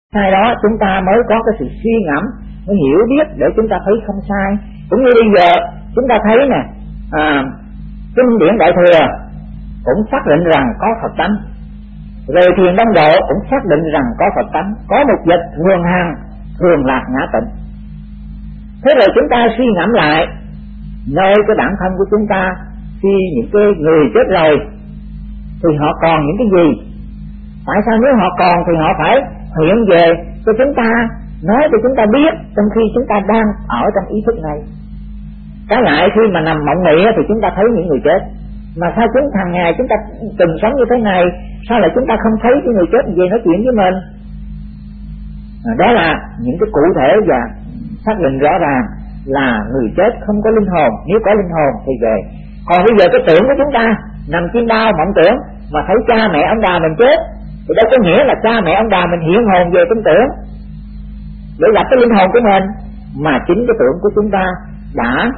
sai đó chúng ta mới có cái sự suy ngẫm, mới hiểu biết để chúng ta thấy không sai. Cũng như bây giờ chúng ta thấy nè, kinh điển Đại Thừa cũng xác định rằng có Phật tánh, rồi Thiền Đông Độ cũng xác định rằng có Phật tánh, có một dịch thường hằng, thường lạc ngã tịnh. Thế rồi chúng ta suy ngẫm lại nơi cái bản thân của chúng ta, khi những cái người chết rồi thì họ còn những cái gì? Tại sao nếu họ còn thì họ phải hiện về cho chúng ta, nói cho chúng ta biết trong khi chúng ta đang ở trong ý thức này. Trái lại khi mà nằm mộng mị thì chúng ta thấy những người chết, mà sao hàng ngày chúng ta từng sống như thế này, sao lại chúng ta không thấy cái người chết về nói chuyện với mình? Đó là những cái cụ thể và xác định rõ ràng là người chết không có linh hồn, nếu có linh hồn thì về. Còn bây giờ cái tưởng của chúng ta nằm chim bao mộng tưởng mà thấy cha mẹ ông bà mình chết, thì đâu có nghĩa là cha mẹ ông bà mình hiện hồn về trong tưởng để gặp cái linh hồn của mình, mà chính cái tưởng của chúng ta đã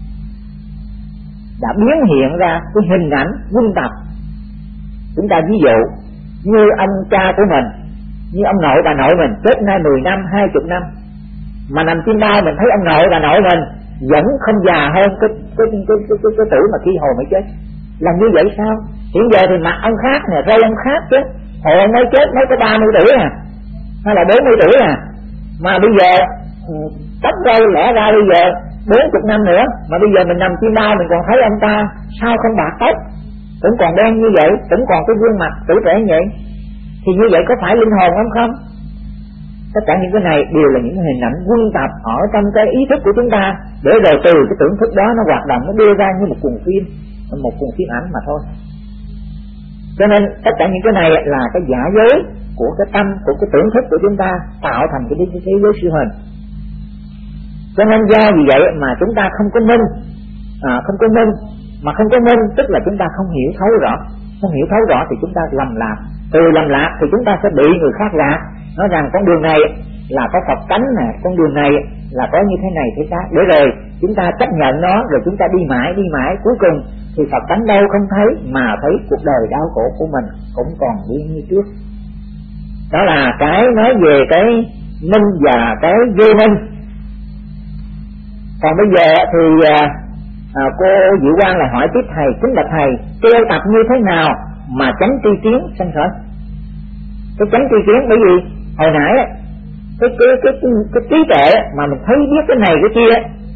biến hiện ra cái hình ảnh quân tập. Chúng ta ví dụ như ông cha của mình, như ông nội bà nội mình chết nay 10 năm, 20 năm, mà nằm chim bao mình thấy ông nội bà nội mình vẫn không già hơn cái tuổi mà khi hồi mới chết. Là như vậy sao? Hiện giờ thì mặt ông khác nè, râu ông khác chứ. Hồi ông mới chết mới có 30 tuổi à, hay là 40 tuổi à, mà bây giờ tóc râu lẽ ra bây giờ 40 năm nữa, mà bây giờ mình nằm chim bao mình còn thấy ông ta sao không bạc tóc, cũng còn đen như vậy, cũng còn cái gương mặt tuổi trẻ như vậy, thì như vậy có phải linh hồn không không? Tất cả những cái này đều là những hình ảnh quân tập ở trong cái ý thức của chúng ta, để rồi từ cái tưởng thức đó nó hoạt động, nó đưa ra như một cuồng phim ảnh mà thôi. Cho nên tất cả những cái này là cái giả giới của cái tâm, của cái tưởng thức của chúng ta tạo thành cái thế giới siêu hình. Cho nên do vì vậy mà chúng ta không có minh, mà không có minh tức là chúng ta không hiểu thấu rõ. Không hiểu thấu rõ thì chúng ta lầm lạc, từ lầm lạc thì chúng ta sẽ bị người khác lạc, nói rằng con đường này là có Phật tánh nè, con đường này là có như thế này thế khác, để rồi chúng ta chấp nhận nó, rồi chúng ta đi mãi, cuối cùng thì Phật tánh đâu không thấy, mà thấy cuộc đời đau khổ của mình cũng còn đi như trước. Đó là cái nói về cái minh và cái vô minh. Còn bây giờ thì cô Diệu Quang lại hỏi tiếp thầy, chính là thầy kêu tập như thế nào mà tránh tri kiến sanh khởi? Cái tránh tri kiến bởi vì hồi nãy cái trí tuệ mà mình thấy biết cái này cái kia,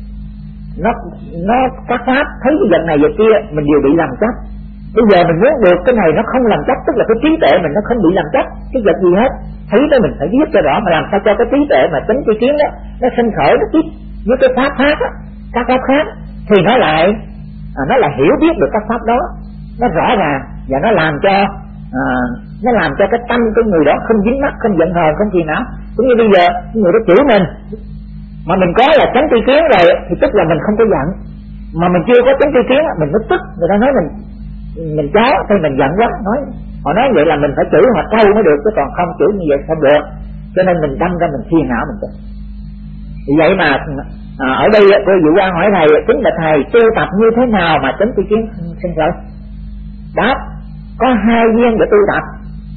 nó các pháp thấy cái vật này vật kia mình đều bị làm chấp. Bây giờ mình muốn được cái này nó không làm chấp, tức là cái trí tuệ mình nó không bị làm chấp cái vật gì hết. Thấy đó mình phải biết cho rõ, mà làm sao cho cái trí tuệ mà tránh tri kiến đó nó sinh khởi, nó tiếp với cái pháp khác á, các pháp khác thì nó lại hiểu biết được các pháp đó, nó rõ ràng, và nó làm cho cái tâm của người đó không dính mắc, không giận hờn, không gì nào. Cũng như bây giờ người đó chửi mình mà mình có là tránh tri kiến rồi thì tức là mình không có giận, mà mình chưa có tránh tri kiến mình mới tức. Người ta nói mình chó thì mình giận quá, họ nói vậy là mình phải chửi họ trâu mới được, chứ còn không chửi như vậy không được. Cho nên mình đâm ra mình phiền não mình tức. Vì vậy mà ở đây cô Diệu Quang hỏi thầy, chính là thầy tu tập như thế nào mà tránh tri kiến sinh khởi? Đáp, có 2 duyên để tu tập.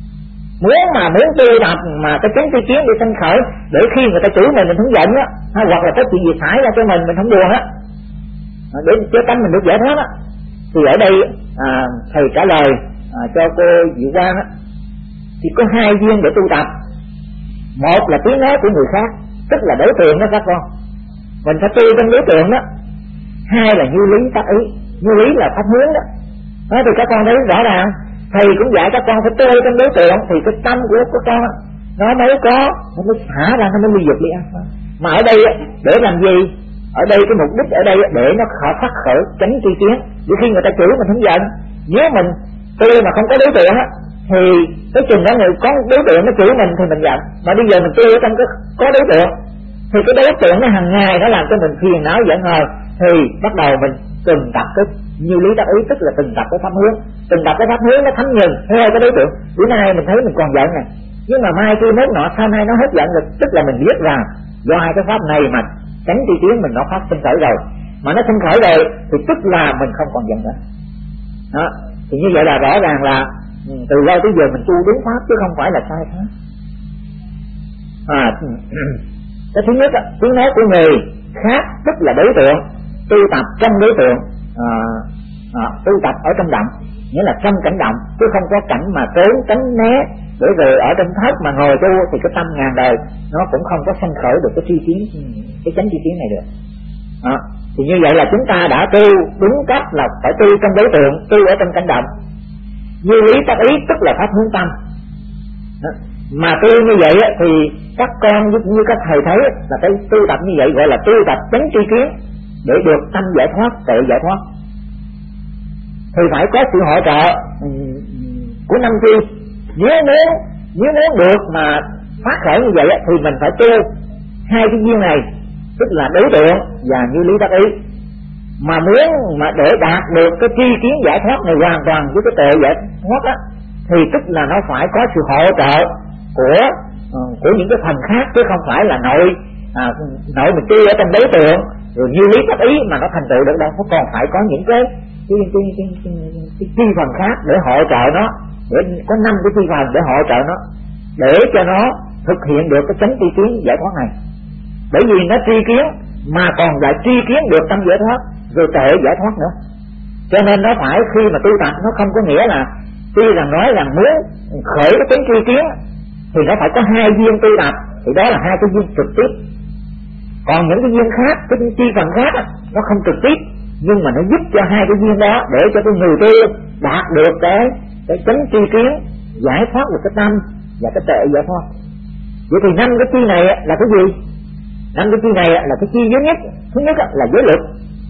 Muốn tu tập mà cái tránh tri kiến để sinh khởi, để khi người ta chửi mình không giận á, hoặc là có chuyện gì xảy ra cho mình không buồn á, để cho tâm mình được giải thoát á, thì ở đây thầy trả lời cho cô Diệu Quang á, thì có 2 duyên để tu tập. Một là tiếng nói của người khác, tức là đối tượng đó các con, mình phải tu trong đối tượng đó. 2 là như lý tác ý, như lý là pháp hướng đó. Nói thì các con thấy rõ ràng, thầy cũng dạy các con phải tu trong đối tượng thì cái tâm của con nó mới có, nó mới xả ra, nó mới ly dục đi ăn. Mà ở đây để làm gì? Ở đây cái mục đích ở đây để nó phát khởi tránh tri kiến, để khi người ta chửi mình không giận. Nếu mình tu mà không có đối tượng á, thì cái chừng đó người có đối tượng nó chửi mình thì mình giận. Mà bây giờ mình tu ở trong cái có đối tượng, thì cái đối tượng nó hàng ngày nó làm cho mình phiền não giận hờn, thì bắt đầu mình từng tập cái như lý tác ý, tức là từng tập cái pháp hướng. Từng tập cái pháp hướng nó thấm nhuần theo cái đối tượng. Bữa nay mình thấy mình còn giận này, nhưng mà mai kia mốt nọ sau nay nó hết giận rồi, tức là mình biết rằng do 2 cái pháp này mà tránh tri kiến mình nó phát sinh khởi rồi, mà nó sinh khởi rồi thì tức là mình không còn giận nữa. Đó, thì như vậy là rõ ràng là từ lâu tới giờ mình tu đúng pháp chứ không phải là sai pháp. Cái thứ nhất tiếng nói của người khác tức là đối tượng tu tập trong đối tượng, tu tập ở trong động, nghĩa là trong cảnh động, chứ không có cảnh mà trốn tránh né để rồi ở trong thất mà ngồi tu thì cái tâm ngàn đời nó cũng không có sanh khởi được cái tri kiến, cái chánh tri kiến này được. Thì như vậy là chúng ta đã tu đúng cách là phải tu trong đối tượng, tu ở trong cảnh động. Như lý tác ý tức là pháp hướng tâm. Mà tu như vậy thì các con như các thầy thấy là cái tu tập như vậy gọi là tu tập chánh tri kiến để được tâm giải thoát, tự giải thoát. Thì phải có sự hỗ trợ của năm chi. Nếu muốn được mà phát khởi như vậy thì mình phải tu hai cái duyên này, tức là đối tượng và như lý tác ý. Mà muốn mà để đạt được cái tri kiến giải thoát này hoàn toàn với cái tuệ giải thoát á, thì tức là nó phải có sự hỗ trợ của những cái phần khác, chứ không phải là nội mình tu ở trong đối tượng rồi như lý tác ý mà nó thành tựu được đâu. Nó còn phải có những cái chi phần khác để hỗ trợ nó, để có 5 cái chi phần để hỗ trợ nó, để cho nó thực hiện được cái chánh tri kiến giải thoát này. Bởi vì nó tri kiến mà còn lại tri kiến được tâm giải thoát rồi tuệ giải thoát nữa, cho nên nó phải khi mà tu tập nó không có nghĩa là tuy rằng nói rằng muốn khởi cái chánh tri kiến thì nó phải có 2 duyên tu tập, thì đó là 2 cái duyên trực tiếp. Còn những cái duyên khác, cái chi phần khác nó không trực tiếp, nhưng mà nó giúp cho 2 cái duyên đó để cho cái người tu đạt được cái chánh tri kiến giải thoát được cái tâm và cái tuệ giải thoát. Vậy thì 5 cái chi này là cái gì? 5 cái chi này là cái chi duy nhất. Thứ nhất là giới lực.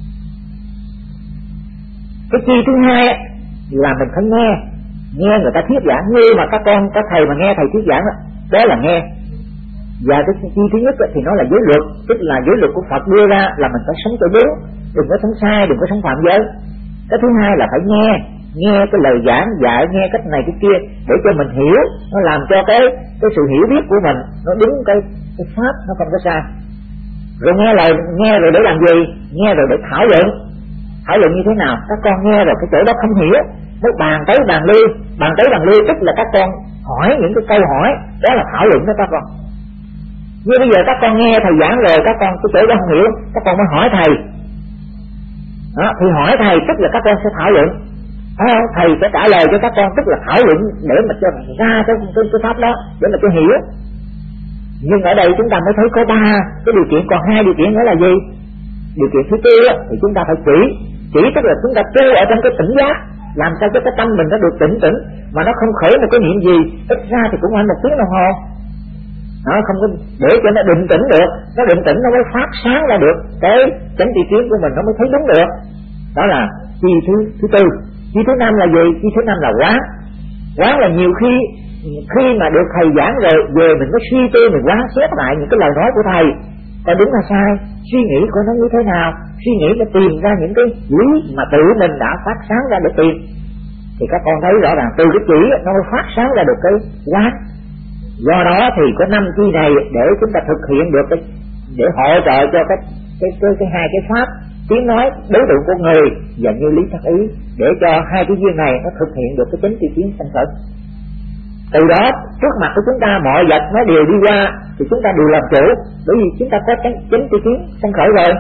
Cái chi thứ hai là mình phải nghe người ta thuyết giảng, như mà các thầy mà nghe thầy thuyết giảng đó là nghe. Và cái chi thứ nhất thì nó là giới luật, tức là giới luật của Phật đưa ra là mình phải sống cho đúng, đừng có sống sai, đừng có sống phạm giới. Cái thứ hai là phải nghe cái lời giảng dạy, nghe cách này cái kia để cho mình hiểu, nó làm cho cái sự hiểu biết của mình nó đúng cái pháp, nó không có sai. Rồi nghe rồi để làm gì? Nghe rồi để thảo luận như thế nào? Các con nghe rồi cái chỗ đó không hiểu mới bàn tới bàn lui, tức là các con hỏi những cái câu hỏi, đó là thảo luận đó các con. Như bây giờ các con nghe thầy giảng rồi, các con cái chỗ đó không hiểu, các con mới hỏi thầy. Đó, thì hỏi thầy tức là các con sẽ thảo luận. Thầy sẽ trả lời cho các con, tức là thảo luận để mà cho ra cái pháp đó để mà cho hiểu. Nhưng ở đây chúng ta mới thấy có 3 cái điều kiện, còn 2 điều kiện nữa là gì? Điều kiện thứ tư thì chúng ta phải chỉ tức là chúng ta tu ở trong cái tỉnh giác, làm sao cho cái tâm mình nó được tỉnh mà nó không khởi một cái niệm gì, ít ra thì cũng phải 1 tiếng đồng hồ. Nó không có để cho nó định tĩnh được, nó định tĩnh nó mới phát sáng ra được cái chánh tri kiến của mình, nó mới thấy đúng được. Đó là chi thứ tư. Chi thứ 5 là gì? Chi thứ 5 là quán là nhiều khi mà được thầy giảng rồi về mình mới suy tư, mình quán xét lại những cái lời nói của thầy có đúng hay sai, suy nghĩ của nó như thế nào, suy nghĩ để tìm ra những cái lý mà tự mình đã phát sáng ra để tìm. Thì các con thấy rõ ràng từ cái chỉ nó mới phát sáng ra được cái quán. Do đó thì có 5 chi này để chúng ta thực hiện được để hỗ trợ cho cái 2 cái pháp tiếng nói đối tượng của người và như lý tác ý, để cho 2 cái duyên này nó thực hiện được cái chánh tri kiến sanh khởi. Từ đó trước mặt của chúng ta mọi vật nó đều đi qua thì chúng ta đều làm chủ, bởi vì chúng ta có chánh tri kiến sanh khởi rồi.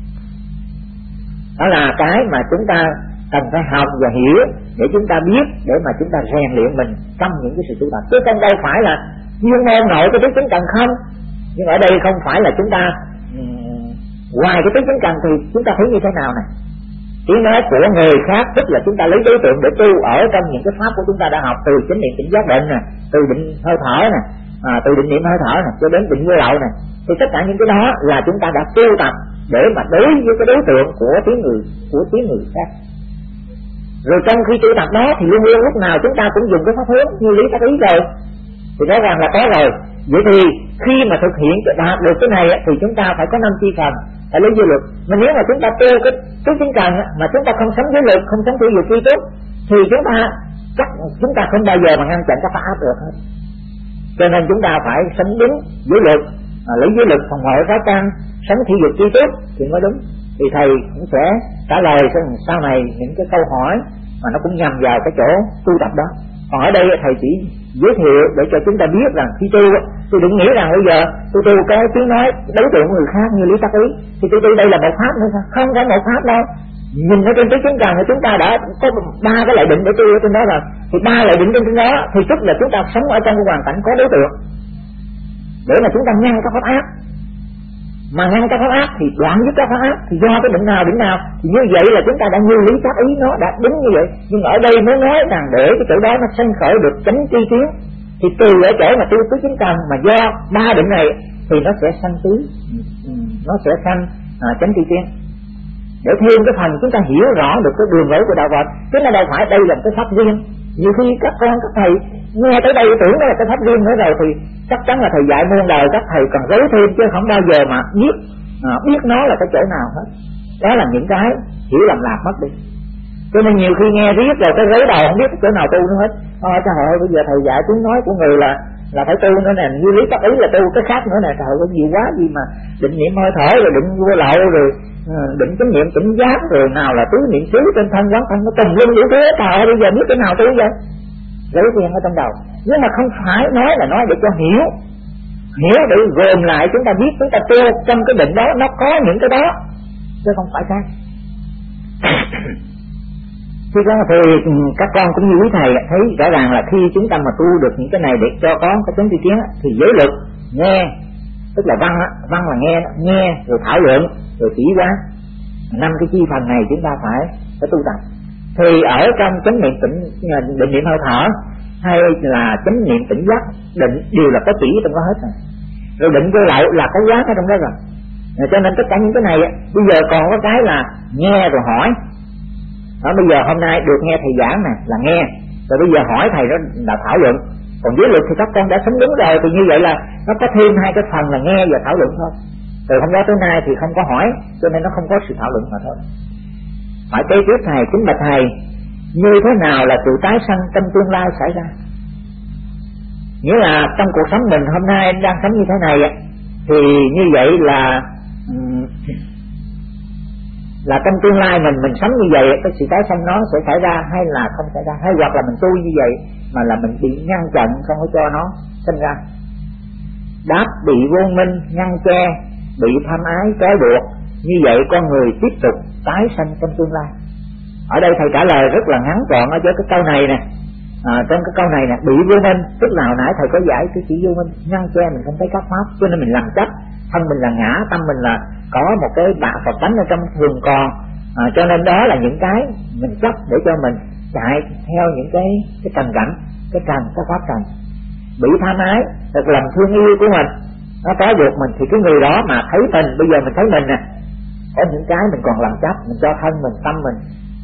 Đó là cái mà chúng ta cần phải học và hiểu để chúng ta biết, để mà chúng ta rèn luyện mình trong những cái sự tu tập, chứ không đâu phải là chuyên môn nội cái tứ chánh cần không. Nhưng ở đây không phải là chúng ta ngoài cái tứ chánh cần thì chúng ta thấy như thế nào này? Tiếng nói của người khác tức là chúng ta lấy đối tượng để tu ở trong những cái pháp của chúng ta đã học, từ chánh niệm tỉnh giác định nè, từ định hơi thở nè, từ định niệm hơi thở nè cho đến định vô lậu nè, thì tất cả những cái đó là chúng ta đã tu tập để mà đối với cái đối tượng của tiếng người khác. Rồi trong khi tu tập đó thì luôn luôn lúc nào chúng ta cũng dùng cái pháp hướng như lý tác ý rồi, thì rõ ràng là có rồi. Vậy thì khi mà thực hiện đạt được cái này thì chúng ta phải có 5 chi phần, phải lấy giới luật. Mà nếu mà chúng ta tu cái tứ chánh cần mà chúng ta không sống giới luật, không sống theo dục chi tốt, thì chúng ta không bao giờ mà ngăn chặn các pháp áp được hết. Cho nên chúng ta phải sống đúng giới luật, lấy giới luật phòng hộ phá căn, sống theo dục chi tốt thì mới đúng. Thì thầy cũng sẽ trả lời sau này những cái câu hỏi mà nó cũng nhằm vào cái chỗ tu tập đó. Còn ở đây thầy chỉ giới thiệu để cho chúng ta biết rằng khi tu Tôi đừng nghĩ rằng bây giờ tôi tu cái tiếng nói đối tượng của người khác như lý tác ý thì tôi tu đây là một pháp nữa sao? Không phải một pháp đâu. Nhìn ở trên tứ chứng cần thì chúng ta đã có 3 cái lợi định để tu ở trên đó rồi. Thì 3 lợi định trên đó thì tức là chúng ta sống ở trong cái hoàn cảnh có đối tượng để mà chúng ta ngăn các pháp ác. Mà ngăn các pháp ác thì đoạn với các pháp ác thì do cái định nào thì như vậy là chúng ta đã như lý tác ý nó đã đúng như vậy. Nhưng ở đây mới nói rằng để cái chỗ đó nó sanh khởi được chánh tri kiến thì từ ở chỗ mà tu tứ chứng cần mà do 3 định này thì nó sẽ sanh tứ, nó sẽ sanh chánh tri kiến. Để thêm cái phần chúng ta hiểu rõ được cái đường lối của đạo Phật, chứ nó đâu phải đây là một cái pháp riêng. Nhiều khi các con các thầy nghe tới đây tưởng đó là cái pháp riêng nữa rồi thì chắc chắn là thầy dạy muôn đời các thầy còn giấu thêm chứ không bao giờ mà biết nó là cái chỗ nào hết. Đó là những cái hiểu lầm lạc mất đi. Cho nên nhiều khi nghe riết rồi cái gối đầu không biết cái chỗ nào tu nữa hết. Trời ơi bây giờ thầy dạy tiếng nói của người là phải tu nữa nè, như lý tác ý là tu cái khác nữa nè, trời ơi nhiều quá gì mà định niệm hơi thở rồi định vô lậu rồi định chánh niệm tỉnh giác rồi nào là tứ niệm xứ trên thân quán thân nó tùm lum đủ thứ. Trời ơi bây giờ biết cái nào tu vậy? Lấy tiền ở trong đầu. Nhưng mà không phải nói là nói để cho hiểu để gồm lại chúng ta biết chúng ta tu trong cái định đó nó có những cái đó chứ không phải khác. Khi các con cũng như quý thầy thấy rõ ràng là khi chúng ta mà tu được những cái này để cho có cái chánh tri kiến thì giới lực nghe, tức là văn là nghe rồi thảo luận rồi chỉ quán, 5 cái chi phần này chúng ta phải tu tập. Thì ở trong chánh niệm định niệm hơi thở hay là chánh niệm tỉnh giác định đều là có chỉ trong đó hết rồi định vô lậu là có quán ở trong đó rồi. Cho nên tất cả những cái này bây giờ còn có cái là nghe rồi hỏi. Bây giờ hôm nay được nghe thầy giảng nè là nghe, rồi bây giờ hỏi thầy đó là thảo luận. Còn giới luật thì các con đã sống đúng rồi, thì như vậy là nó có thêm 2 cái phần là nghe và thảo luận thôi. Từ hôm đó tới nay thì không có hỏi, cho nên nó không có sự thảo luận mà thôi. Hỏi kế tiếp thầy, kính bạch thầy, như thế nào là sự tái sanh trong tương lai xảy ra? Nghĩa là trong cuộc sống mình hôm nay đang sống như thế này thì như vậy là trong tương lai mình sống như vậy cái sự tái sanh nó sẽ xảy ra hay là không xảy ra, hay hoặc là mình tu như vậy mà là mình bị ngăn chặn không có cho nó sinh ra. Đáp: bị vô minh ngăn che, bị tham ái trói buộc, như vậy con người tiếp tục tái sanh trong tương lai. Ở đây thầy trả lời rất là ngắn gọn ở chỗ cái câu này nè. Trong cái câu này nè, bị vô minh tức là hồi nãy thầy có giải cái chữ vô minh, ngăn che mình không thấy các pháp, cho nên mình làm chấp thân mình là ngã, tâm mình là có một cái bạ Phật tánh ở trong thường còn. Cho nên đó là những cái mình chấp để cho mình chạy theo những cái trần cảnh, cái pháp trần. Bị tham ái tức là thương yêu của mình nó trói buộc mình, thì cái người đó mà thấy mình, bây giờ mình thấy mình nè, có những cái mình còn làm chấp, mình cho thân mình, tâm mình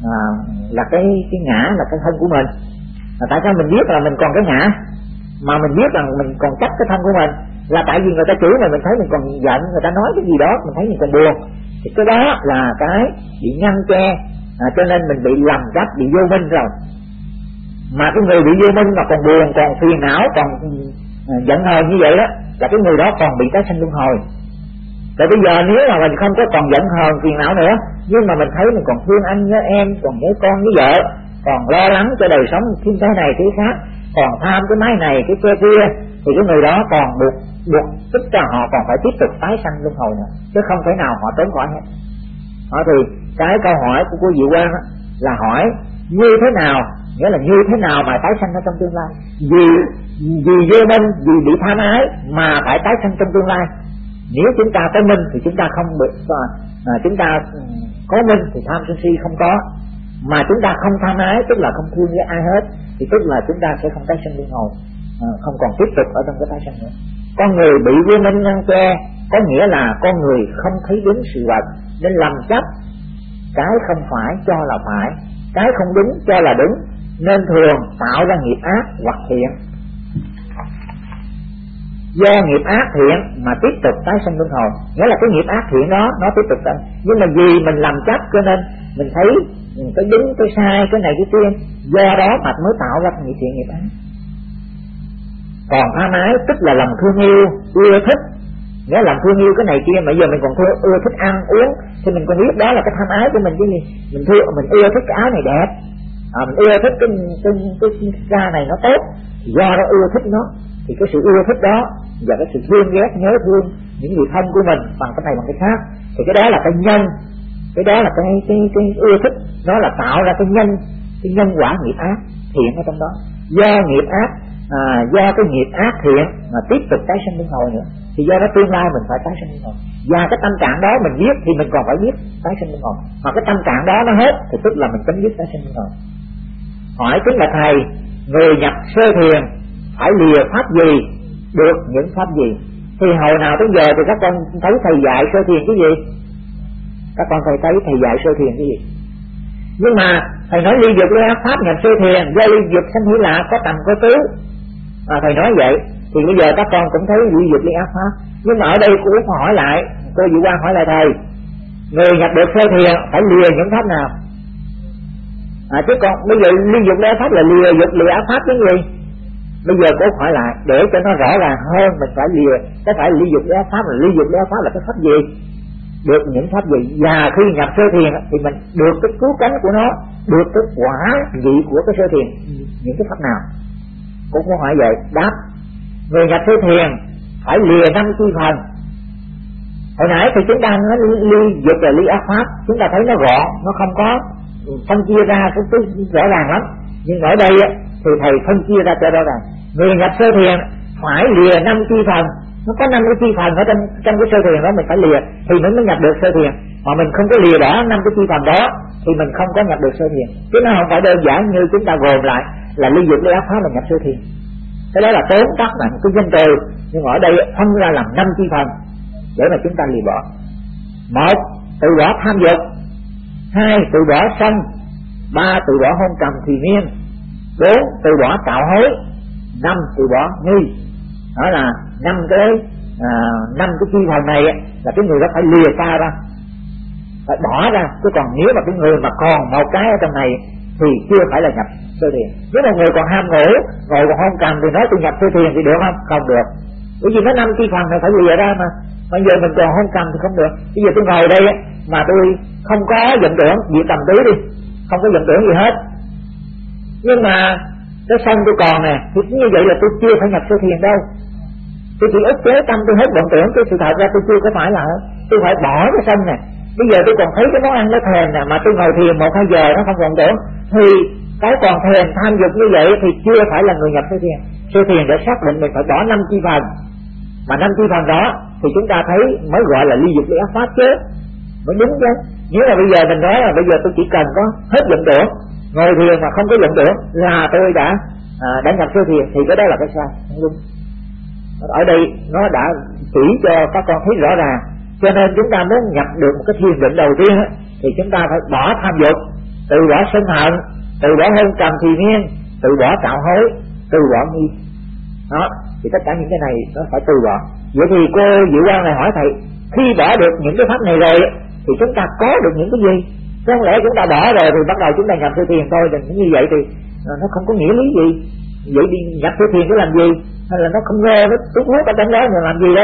là cái ngã, là cái thân của mình. Tại sao mình biết là mình còn cái ngã mà mình biết rằng mình còn chấp cái thân của mình? Là tại vì người ta chửi mình thấy mình còn giận, người ta nói cái gì đó mình thấy mình còn buồn, thì cái đó là cái bị ngăn che. Cho nên mình bị lầm chấp, bị vô minh rồi. Mà cái người bị vô minh mà còn buồn, còn phiền não, còn giận hờn như vậy đó, là cái người đó còn bị tái sanh luân hồi. Rồi bây giờ nếu mà mình không có còn giận hờn phiền não nữa, nhưng mà mình thấy mình còn thương anh nhớ em, còn nhớ con với vợ, còn lo lắng cho đời sống thiên thế này thế khác, còn tham cái máy này cái kia, thì cái người đó còn buộc tức là họ còn phải tiếp tục tái sanh luân hồi nữa, chứ không thể nào họ trốn khỏi hết. Thì cái câu hỏi của cô Diệu Quang là hỏi như thế nào, nghĩa là như thế nào mà tái sanh ở trong tương lai? Vì vô minh, vì bị tham ái mà phải tái sanh trong tương lai. Nếu chúng ta có minh thì chúng ta không bị, chúng ta có minh thì tham sân si không có, mà chúng ta không tham ái tức là không thương với ai hết, thì tức là chúng ta sẽ không tái sanh luân hồi, không còn tiếp tục ở trong cái tái sanh nữa. Con người bị vô minh ngăn che có nghĩa là con người không thấy đúng sự vật nên lầm chấp, cái không phải cho là phải, cái không đúng cho là đúng, nên thường tạo ra nghiệp ác hoặc thiện. Do nghiệp ác thiện mà tiếp tục tái sanh luân hồi, nghĩa là cái nghiệp ác thiện đó nó tiếp tục tái, nhưng mà vì mình làm chấp cho nên mình thấy cái đúng cái sai, cái này cái kia, do đó mà mới tạo ra nghiệp thiện nghiệp ác. Còn tham ái tức là lòng thương yêu, ưa thích, nghĩa là lòng thương yêu cái này kia, mà giờ mình còn ưa thích ăn uống thì mình còn biết đó là cái tham ái của mình chứ gì. Mình ưa thích cái áo này đẹp, mình ưa thích cái da này nó tốt, do đó ưa thích nó, thì cái sự ưa thích đó và cái sự thương ghét nhớ thương những người thân của mình bằng cái này bằng cái khác, thì cái đó là cái nhân, cái đó là cái ưa thích, nó là tạo ra cái nhân quả nghiệp ác thiện ở trong đó. Do nghiệp ác do cái nghiệp ác thiện mà tiếp tục tái sinh luân hồi nữa, thì do đó tương lai mình phải tái sinh luân hồi, và cái tâm trạng đó mình giết thì mình còn phải giết tái sinh luân hồi, mà cái tâm trạng đó nó hết thì tức là mình chấm dứt tái sinh luân hồi. Hỏi chính là thầy, người nhập sơ thiền phải lìa pháp gì, được những pháp gì? Thì hồi nào tới giờ thì các con thấy thầy dạy sơ thiền cái gì? Các con thấy thầy dạy sơ thiền cái gì? Nhưng mà thầy nói ly dục ly ác pháp nhập sơ thiền, do ly dục sanh hỷ lạc, có tầm có tứ. Thầy nói vậy thì bây giờ các con cũng thấy ly dục ly ác pháp. Nhưng mà ở đây cô hỏi lại, cô Diệu Quang hỏi lại thầy, người nhập được sơ thiền phải lìa những pháp nào? Chứ còn bây giờ ly dục ly ác pháp là lìa dục ly ác pháp cái gì? Bây giờ cô hỏi lại để cho nó rõ ràng hơn, mình phải lìa, có phải ly dục ly ác pháp, là ly dục ly ác pháp là cái pháp gì? Được những pháp gì? Và khi nhập sơ thiền thì mình được cái cứu cánh của nó, được cái quả vị của cái sơ thiền, những cái pháp nào? Cô có hỏi vậy, đáp, người nhập sơ thiền phải lìa 5 chi phần. Hồi nãy thì chúng ta nói ly dục là ly ác pháp, chúng ta thấy nó gọn, nó không có phân chia ra cái rõ ràng lắm. Nhưng ở đây thì thầy phân chia ra cho rõ ràng. Người nhập sơ thiền phải lìa 5 chi phần. Nó có 5 cái chi phần ở trong cái sơ thiền đó mình phải lìa thì mình mới nhập được sơ thiền. Mà mình không có lìa bỏ 5 cái chi phần đó thì mình không có nhập được sơ thiền. Chứ nó không phải đơn giản như chúng ta gồm lại là ly dục ly ác pháp mà nhập sơ thiền. Cái đó là tốn tắt là một cái danh từ. Nhưng mà ở đây phân ra làm 5 chi phần để mà chúng ta lìa bỏ. 1. Từ bỏ tham dục. 2. Từ bỏ sân. 3. Từ bỏ hôn trầm thùy miên. 4. Từ bỏ tạo hối. 5. Từ bỏ nghi. Đó là 5 cái chi phần này là cái người đó phải lìa xa ra, phải bỏ ra. Chứ còn nếu mà cái người mà còn một cái ở trong này thì chưa phải là nhập sơ thiền. Nếu mà người còn ham ngủ, ngồi còn hôn trầm thì nói tôi nhập sơ thiền thì được không? Không được. Bởi vì nó 5 chi phần này phải lìa ra mà. Bây giờ mình còn hôn trầm thì không được. Bây giờ tôi ngồi đây mà tôi không có vọng tưởng, diệt tầm tứ đi, không có vọng tưởng gì hết, nhưng mà cái sân tôi còn nè, thì như vậy là tôi chưa phải nhập sơ thiền đâu. Tôi chỉ ức chế tâm tôi hết vọng tưởng, cái sự thật ra tôi chưa có phải là tôi phải bỏ cái sân nè. Bây giờ tôi còn thấy cái món ăn nó thèm nè, mà tôi ngồi thiền 1-2 giờ nó không vọng tưởng, thì cái còn thèm tham dục như vậy thì chưa phải là người nhập sơ thiền. Sơ thiền để xác định mình phải bỏ 5 chi phần, mà 5 chi phần đó thì chúng ta thấy mới gọi là ly dục ly ác pháp chứ, mới đúng chứ. Nếu là bây giờ mình nói là bây giờ tôi chỉ cần có hết vọng tưởng, ngồi thiền mà không có vọng tưởng là tôi đã nhập sơ thiền, thì cái đó là cái sai, không đúng. Ở đây nó đã chỉ cho các con thấy rõ ràng. Cho nên chúng ta muốn nhập được một cái thiền định đầu tiên thì chúng ta phải bỏ tham dục, từ bỏ sân hận, từ bỏ hôn trầm thùy miên, từ bỏ tạo hối, từ bỏ nghi. Đó, thì tất cả những cái này nó phải từ bỏ. Vậy thì cô Diệu Quang này hỏi thầy, khi bỏ được những cái pháp này rồi thì chúng ta có được những cái gì? Chứ không lẽ chúng ta bỏ rồi thì bắt đầu chúng ta nhập sơ thiền thôi, đừng như vậy thì nó không có nghĩa lý gì. Vậy đi nhập sơ thiền để làm gì? Hay là nó không nghe, nó tút hút ở trong đó rồi làm gì đây?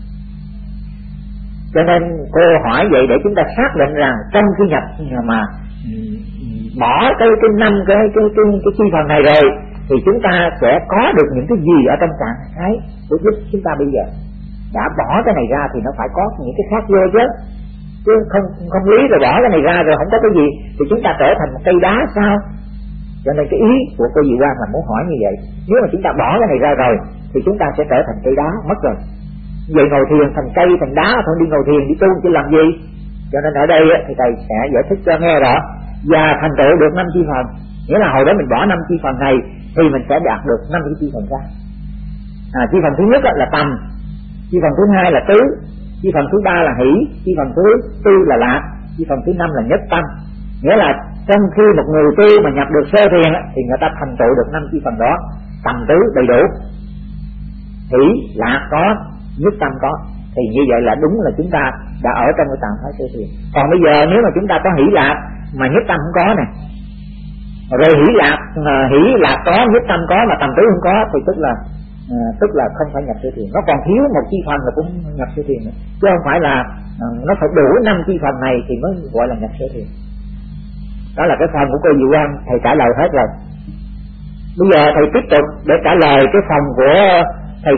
Cho nên cô hỏi vậy để chúng ta xác định rằng trong khi nhập mà bỏ cái 5 cái chi phần này rồi thì chúng ta sẽ có được những cái gì ở trong trạng thái của chúng ta bây giờ. Đã bỏ cái này ra thì nó phải có những cái khác vô chứ không lý rồi bỏ cái này ra rồi không có cái gì thì chúng ta trở thành một cây đá sao? Cho nên cái ý của cô Diệu Quang là muốn hỏi như vậy. Nếu mà chúng ta bỏ cái này ra rồi thì chúng ta sẽ trở thành cây đá mất rồi. Vậy ngồi thiền thành cây thành đá thôi, đi ngồi thiền đi tu chứ làm gì? Cho nên ở đây thì thầy sẽ giải thích cho nghe rõ. Và thành tựu được 5 chi phần, nghĩa là hồi đó mình bỏ 5 chi phần này thì mình sẽ đạt được 5 cái chi phần ra. Chi phần thứ nhất là tầm, chi phần thứ hai là tứ, chi phần thứ ba là hỷ, chi phần thứ tư là lạc, chi phần thứ 5 là nhất tâm. Nghĩa là trong khi một người tu mà nhập được sơ thiền thì người ta thành tựu được 5 chi phần đó, tầm tứ đầy đủ, hỷ lạc có, nhất tâm có, thì như vậy là đúng là chúng ta đã ở trong cái trạng thái sơ thiền. Còn bây giờ nếu mà chúng ta có hỷ lạc mà nhất tâm không có nè, rồi hỷ lạc có, nhất tâm có mà tầm tứ không có thì tức là không phải nhập sơ thiền. Nó còn thiếu một chi phần là cũng nhập sơ thiền nữa. Chứ không phải là nó phải đủ 5 chi phần này thì mới gọi là nhập sơ thiền. Đó là cái phần của cô Diệu Quang, thầy trả lời hết rồi. Bây giờ thầy tiếp tục để trả lời cái phần của Thầy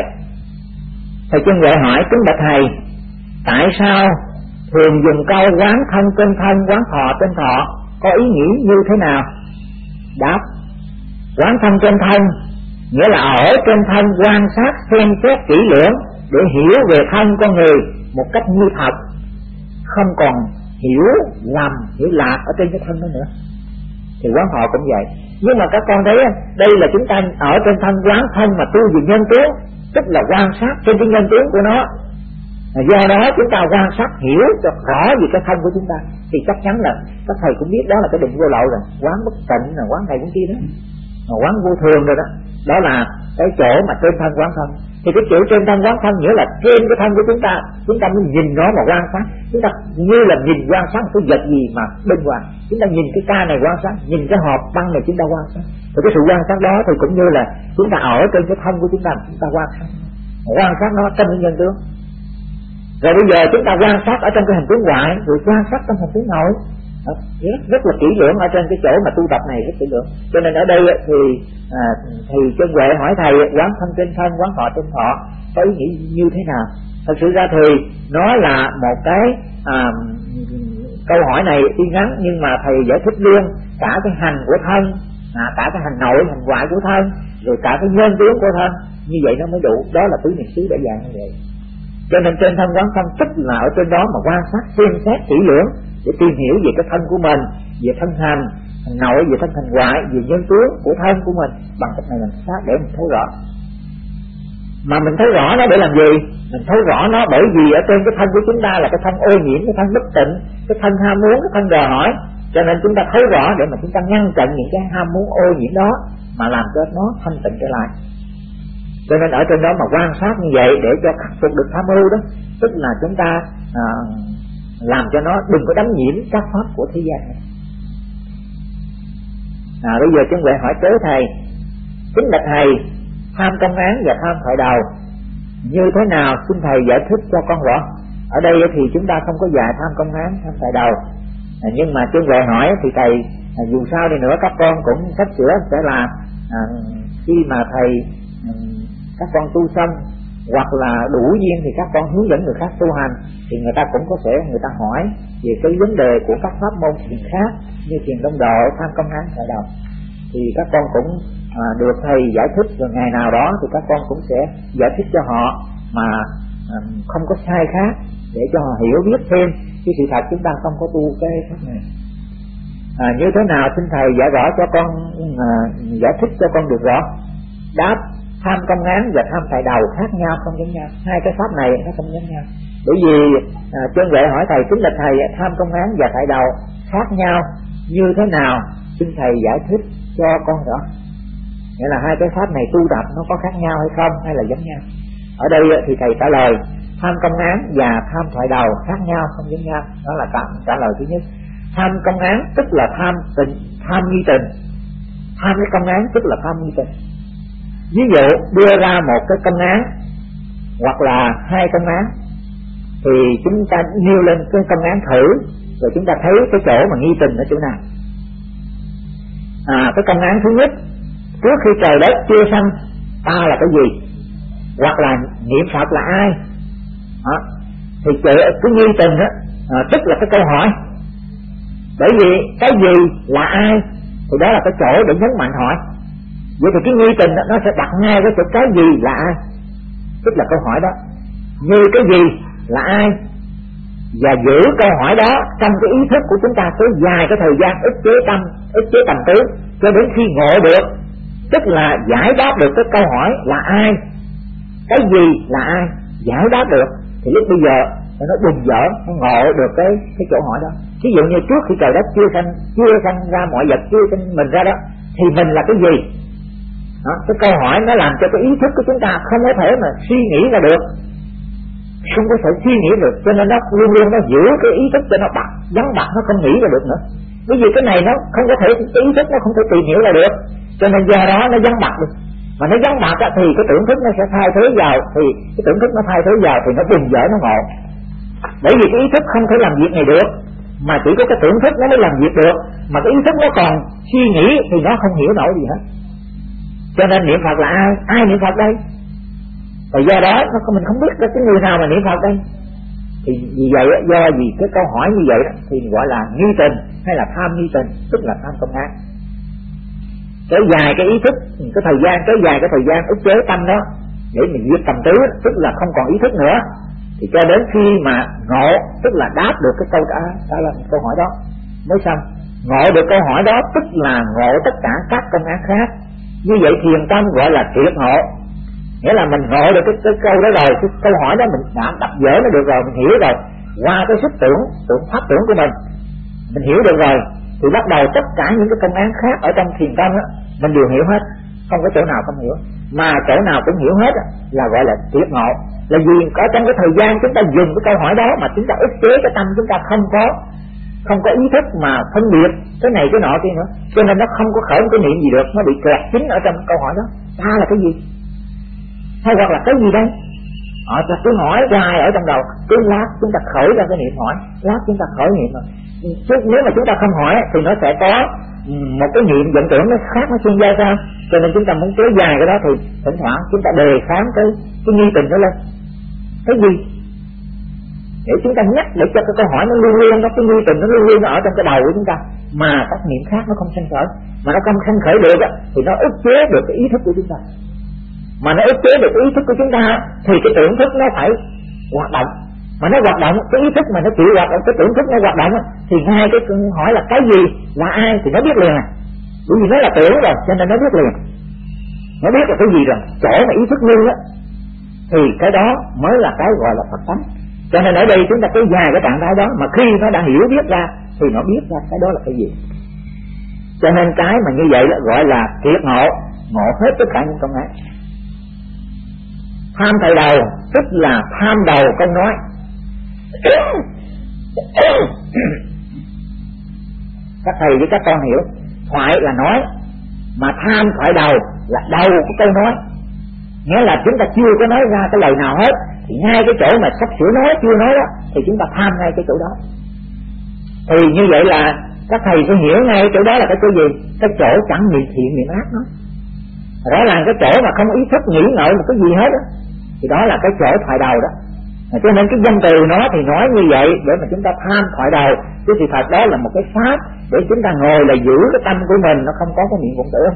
Chân Huệ hỏi: kính bạch thầy, tại sao thường dùng câu quán thân trên thân, quán thọ trên thọ, có ý nghĩa như thế nào? Đáp: quán thân trên thân nghĩa là ở trên thân quan sát xem xét kỹ lưỡng để hiểu về thân con người một cách như thật, không còn hiểu lầm, hiểu lạc ở trên cái thân đó nữa. Thì quán thọ cũng vậy. Nhưng mà các con thấy đây là chúng ta ở trên thân quán thân mà tu về nhân tướng, tức là quan sát trên cái nhân tướng của nó. Do đó chúng ta quan sát hiểu cho rõ về cái thân của chúng ta, thì chắc chắn là các thầy cũng biết đó là cái định vô lậu rồi, quán bất tịnh là quán này quán kia đó, quán vô thường rồi đó. Đó là cái chỗ mà trên thân quán thân. Thì cái chỗ trên thân quán thân nghĩa là trên cái thân của chúng ta mới nhìn nó mà quan sát. Chúng ta như là nhìn quan sát một cái vật gì mà bên ngoài, chúng ta nhìn cái ca này quan sát, nhìn cái hộp băng này chúng ta quan sát. Rồi cái sự quan sát đó thì cũng như là chúng ta ở trên cái thân của chúng ta quan sát nó trong cái nhân tướng. Rồi bây giờ chúng ta quan sát ở trong cái hình tướng ngoại, rồi quan sát trong hình tướng nội, rất là kỹ lưỡng ở trên cái chỗ mà tu tập này, rất kỹ lưỡng. Cho nên ở đây thì Chân Huệ hỏi thầy quán thân trên thân, quán thọ trên thọ có ý nghĩa như thế nào? Thật sự ra thì nó là một cái câu hỏi này tuy ngắn, nhưng mà thầy giải thích luôn cả cái hành của thân, cả cái hành nội, hành ngoại của thân, rồi cả cái nhân tướng của thân, như vậy nó mới đủ. Đó là tứ niệm xứ để dạy như vậy. Cho nên trên thân quán thân tức là ở trên đó mà quan sát xem xét kỹ lưỡng để tìm hiểu về cái thân của mình, về thân hành nội, về thân hành ngoại, về nhân tướng của thân của mình. Bằng cách này mình sát để mình thấy rõ. Mà mình thấy rõ nó để làm gì? Mình thấy rõ nó bởi vì ở trên cái thân của chúng ta là cái thân ô nhiễm, cái thân bất tịnh, cái thân ham muốn, cái thân đòi hỏi. Cho nên chúng ta thấy rõ để mà chúng ta ngăn chặn những cái ham muốn ô nhiễm đó, mà làm cho nó thanh tịnh trở lại. Cho nên ở trên đó mà quan sát như vậy để cho khắc phục được tham ưu đó, tức là chúng ta làm cho nó đừng có đắm nhiễm các pháp của thế gian này. Bây giờ Chân Huệ hỏi tới thầy: kính bạch thầy, tham công án và tham thoại đầu như thế nào, xin thầy giải thích cho con rõ. Ở đây thì chúng ta không có dạy tham công án, tham thoại đầu, nhưng mà Chân Huệ hỏi thì thầy dù sao đi nữa các con cũng sắp sửa sẽ là khi mà thầy các con tu xong hoặc là đủ duyên thì các con hướng dẫn người khác tu hành, thì người ta cũng có thể người ta hỏi về cái vấn đề của các pháp môn thiền khác như thiền đông độ, tham công án thoại đầu, thì các con cũng được thầy giải thích. Rồi ngày nào đó thì các con cũng sẽ giải thích cho họ mà không có sai khác, để cho họ hiểu biết thêm cái sự thật chúng ta không có tu cái pháp này. Như thế nào xin thầy giải rõ cho con, giải thích cho con được rõ. Đáp: tham công án và tham thoại đầu khác nhau, không giống nhau. Hai cái pháp này nó không giống nhau. Bởi vì Chân Huệ hỏi thầy: kính bạch thầy, tham công án và thoại đầu khác nhau như thế nào, xin thầy giải thích cho con rõ. Nghĩa là hai cái pháp này tu tập nó có khác nhau hay không, hay là giống nhau? Ở đây thì thầy trả lời tham công án và tham thoại đầu khác nhau, không giống nhau. Đó là trả lời thứ nhất. Tham công án tức là tham tình, tham nghi tình. Tham cái công án tức là tham nghi tình. Ví dụ đưa ra một cái công án hoặc là hai công án, thì chúng ta nêu lên cái công án thử, rồi chúng ta thấy cái chỗ mà nghi tình ở chỗ nào. Cái công án thứ nhất: trước khi trời đất chưa sanh ta là cái gì, hoặc là niệm Phật là ai. Thì cái nghi tình đó tức là cái câu hỏi. Bởi vì cái gì là ai thì đó là cái chỗ để nhấn mạnh hỏi. Vậy thì cái nghi tình đó, nó sẽ đặt ngay cái chỗ cái gì là ai, tức là câu hỏi đó. Như cái gì là ai, và giữ câu hỏi đó trong cái ý thức của chúng ta tới dài cái thời gian, ức chế tâm tứ, cho đến khi ngộ được, tức là giải đáp được cái câu hỏi là ai, cái gì là ai, giải đáp được, thì lúc bây giờ nó bùng dở, nó ngộ được cái chỗ hỏi đó. Ví dụ như trước khi trời đất chưa sanh ra mọi vật, chưa sanh mình ra đó, thì mình là cái gì? Đó, cái câu hỏi nó làm cho cái ý thức của chúng ta không có thể mà suy nghĩ ra được, không có thể suy nghĩ được, cho nên nó luôn luôn nó giữ cái ý thức cho nó vắng bặt, nó không nghĩ ra được nữa. Bởi vì cái này nó không có thể, cái ý thức nó không thể tìm hiểu ra được, cho nên do đó nó vắng bặt được. Mà nó vắng bặt thì cái tưởng thức nó sẽ thay thế vào, thì cái tưởng thức nó thay thế vào thì nó bùng dở, nó ngộ. Bởi vì cái ý thức không thể làm việc này được, mà chỉ có cái tưởng thức nó mới làm việc được. Mà cái ý thức nó còn suy nghĩ thì nó không hiểu nổi gì hết. Cho nên niệm Phật là ai? Ai niệm Phật đây? Và do đó mình không biết cái người nào mà niệm Phật đây. Thì vì vậy do vì cái câu hỏi như vậy đó, thì gọi là nghi tình hay là tham nghi tình, tức là tham công ác. Kéo dài cái ý thức, cái thời gian kéo dài cái thời gian ức chế tâm đó để mình diệt tầm tứ, tức là không còn ý thức nữa, thì cho đến khi mà ngộ, tức là đáp được cái câu trả lời câu hỏi đó mới xong. Ngộ được câu hỏi đó tức là ngộ tất cả các công án khác. Như vậy thiền tâm gọi là triệt ngộ, nghĩa là mình ngộ được cái câu đó rồi, cái câu hỏi đó mình đã đập dở nó được rồi, mình hiểu rồi, qua cái sức tưởng pháp tưởng của mình hiểu được rồi, thì bắt đầu tất cả những cái công án khác ở trong thiền tâm đó mình đều hiểu hết, không có chỗ nào không hiểu, mà chỗ nào cũng hiểu hết đó, là gọi là triệt ngộ. Là vì có trong cái thời gian chúng ta dùng cái câu hỏi đó mà chúng ta ức chế cái tâm chúng ta không có ý thức mà phân biệt cái này cái nọ kia nữa, cho nên nó không có khởi một cái niệm gì được, nó bị kẹt chính ở trong câu hỏi đó. Ta là cái gì, hay hoặc là cái gì đây, họ cứ hỏi hoài ở trong đầu, cứ lát chúng ta khởi ra cái niệm hỏi, lát chúng ta khởi niệm rồi. Chứ nếu mà chúng ta không hỏi thì nó sẽ có một cái niệm dẫn tưởng nó khác, nó xuyên ra sao. Cho nên chúng ta muốn kéo dài cái đó thì thỉnh thoảng chúng ta đề kháng cái nghi tình đó lên. Cái gì để chúng ta nhắc để cho cái câu hỏi nó luôn luôn, nó cái nghi tình nó luôn luôn ở trong cái đầu của chúng ta, mà các niệm khác nó không sanh khởi. Mà nó không sanh khởi được thì nó ức chế được cái ý thức của chúng ta. Mà nó ức chế được cái ý thức của chúng ta thì cái tưởng thức nó phải hoạt động. Mà nó hoạt động, cái ý thức mà nó chịu hoạt động, cái tưởng thức nó hoạt động thì ngay cái hỏi là cái gì, là ai thì nó biết liền à. Bởi vì nó là tưởng rồi cho nên nó biết liền, nó biết là cái gì rồi. Chỗ mà ý thức lưu á thì cái đó mới là cái gọi là Phật tánh. Cho nên ở đây chúng ta cứ dài cái trạng thái đó, mà khi nó đã hiểu biết ra thì nó biết ra cái đó là cái gì. Cho nên cái mà như vậy là gọi là triệt ngộ, ngộ hết tất cả những công ác. Tham thời đầu tức là tham đầu câu nói. Các thầy với các con hiểu, thoại là nói, mà tham thoại đầu là đầu của câu nói. Nghĩa là chúng ta chưa có nói ra cái lời nào hết, thì ngay cái chỗ mà sắp sửa nói chưa nói đó thì chúng ta tham ngay cái chỗ đó. Thì như vậy là các thầy sẽ hiểu ngay chỗ đó là cái gì, cái chỗ chẳng niệm thiện niệm ác đó. Rõ ràng cái chỗ mà không ý thức nghĩ ngợi một cái gì hết đó, thì đó là cái chỗ thoại đầu đó. Cho nên cái danh từ nó thì nói như vậy để mà chúng ta tham thoại đầu, chứ thì thật đó là một cái pháp để chúng ta ngồi là giữ cái tâm của mình nó không có cái niệm vọng tưởng.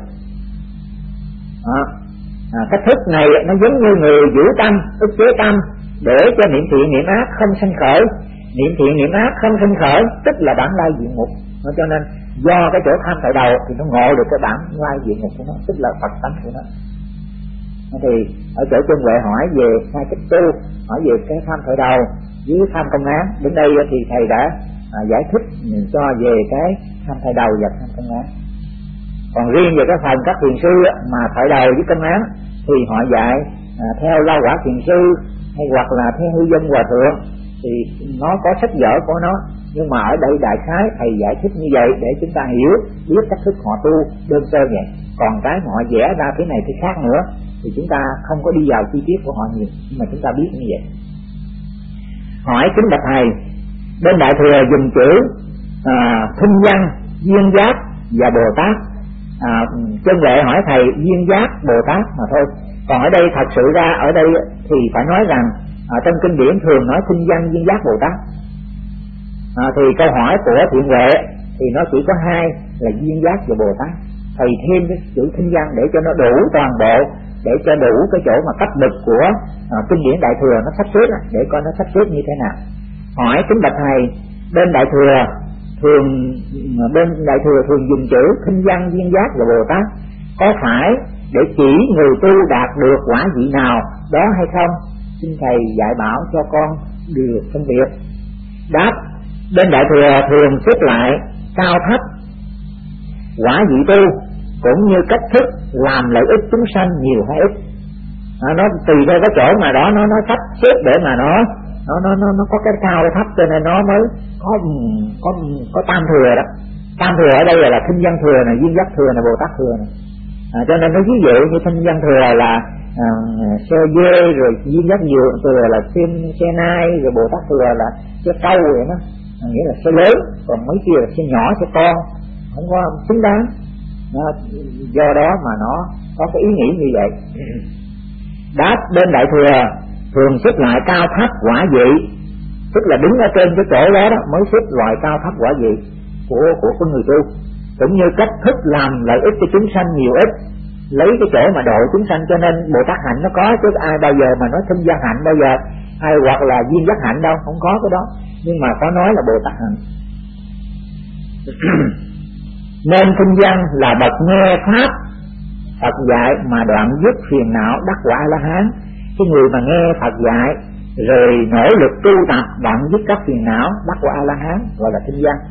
Cái thức này nó giống như người giữ tâm, ức chế tâm để cho niệm thiện niệm ác không sanh khởi. Niệm thiện niệm ác không sanh khởi tức là bản lai diện mục. Cho nên do cái chỗ tham thoại đầu thì nó ngộ được cái bản lai diện mục của nó, tức là Phật tánh của nó. Thì ở chỗ Chân Huệ hỏi về hai cách tu, hỏi về cái tham thoại đầu với tham công án. Đến đây thì thầy đã giải thích cho về cái tham thoại đầu và tham công án. Còn riêng về cái phần các thiền sư mà thoại đầu với công án thì họ dạy theo La Quả Thiền Sư hay hoặc là theo Hư Dân Hòa Thượng, thì nó có sách vở của nó. Nhưng mà ở đây đại khái thầy giải thích như vậy để chúng ta hiểu biết cách thức họ tu đơn sơ vậy. Còn cái họ vẽ ra thế này thế khác nữa thì chúng ta không có đi vào chi tiết của họ nhiều, nhưng mà chúng ta biết như vậy. Hỏi kính bạch thầy, bên Đại Thừa dùng chữ Thinh Văn, Duyên Giác và Bồ Tát. Chân Huệ hỏi thầy Duyên Giác Bồ Tát mà thôi. Còn ở đây thật sự ra ở đây thì phải nói rằng trong kinh điển thường nói Thinh Văn Duyên Giác Bồ Tát. Thì câu hỏi của Thiện Huệ thì nó chỉ có hai là Duyên Giác và Bồ Tát. Thầy thêm cái chữ Thinh Văn để cho nó đủ toàn bộ, để cho đủ cái chỗ mà cấp bậc của kinh điển Đại Thừa nó sắp xếp, để coi nó sắp xếp như thế nào. Hỏi kính bạch thầy, bên Đại Thừa thường dùng chữ Thinh Văn Duyên Giác và Bồ Tát có phải để chỉ người tu đạt được quả vị nào đó hay không? Xin thầy dạy bảo cho con được phân biệt. Đáp, bên Đại Thừa thường xếp lại cao thấp, quả vị tu cũng như cách thức làm lợi ích chúng sanh nhiều hay ít. Nó tùy theo cái chỗ mà đó nó sắp xếp để mà nó có cái cao cái thấp, cho nên nó mới có tam thừa đó. Tam thừa ở đây là Thinh Văn thừa này, Duyên Giác thừa này, Bồ Tát thừa này. Cho nên nó ví dụ như Thinh Văn thừa là xe dê, rồi Duyên Giác thừa là xe nai, rồi Bồ Tát thừa là xe câu vậy đó, nghĩa là xe lớn, còn mấy kia là xe nhỏ, xe con, không có xứng đáng. Do đó mà nó có cái ý nghĩ như vậy. Đáp bên Đại Thừa thường xếp lại cao thấp quả vị, tức là đứng ở trên cái chỗ đó mới xếp loại cao thấp quả vị của người tu, cũng như cách thức làm lợi ích cho chúng sanh nhiều ít, lấy cái chỗ mà độ chúng sanh. Cho nên Bồ Tát hạnh nó có, chứ ai bao giờ mà nói sinh giác hạnh bao giờ, ai hoặc là duyên giác hạnh đâu, không có cái đó. Nhưng mà có nói là Bồ Tát hạnh. Nên sinh văn là bậc nghe pháp Phật dạy mà đoạn dứt phiền não đắc quả A-la-hán. Cái người mà nghe Phật dạy rồi nỗ lực tu tập đoạn dứt các phiền não đắc quả A-la-hán gọi là sinh văn.